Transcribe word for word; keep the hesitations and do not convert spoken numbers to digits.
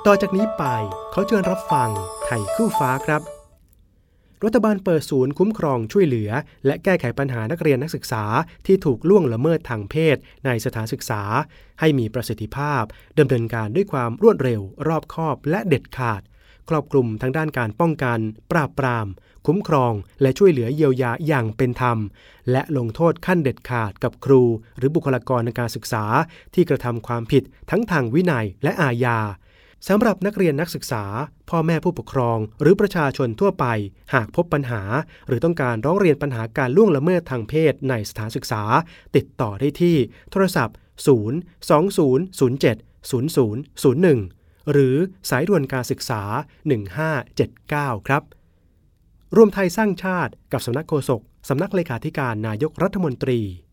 ต่อจากนี้ไปขอเชิญรับฟังไทยคู่ฟ้าครับรัฐบาลเปิดศูนย์คุ้มครองช่วยเหลือและแก้ไขปัญหานักเรียนนักศึกษาที่ถูกล่วงละเมิดทางเพศในสถานศึกษาให้มีประสิทธิภาพดำเนินการด้วยความรวดเร็วรอบคอบและเด็ดขาดครอบคลุมทั้งด้านการป้องกันปราบปรามคุ้มครองและช่วยเหลือเยียวยาอย่างเป็นธรรมและลงโทษขั้นเด็ดขาดกับครูหรือบุคลากรในการศึกษาที่กระทำความผิดทั้งทางวินัยและอาญาสำหรับนักเรียนนักศึกษาพ่อแม่ผู้ปกครองหรือประชาชนทั่วไปหากพบปัญหาหรือต้องการร้องเรียนปัญหาการล่วงละเมิดทางเพศในสถานศึกษาติดต่อได้ที่โทรศัพท์ศูนย์ สอง ศูนย์ ศูนย์ เจ็ด ศูนย์ ศูนย์ ศูนย์ หนึ่งหรือสายด่วนการศึกษาหนึ่งห้าเจ็ดเก้าครับรวมไทยสร้างชาติกับสำนักโฆษกสำนักเลขาธิการนายกรัฐมนตรี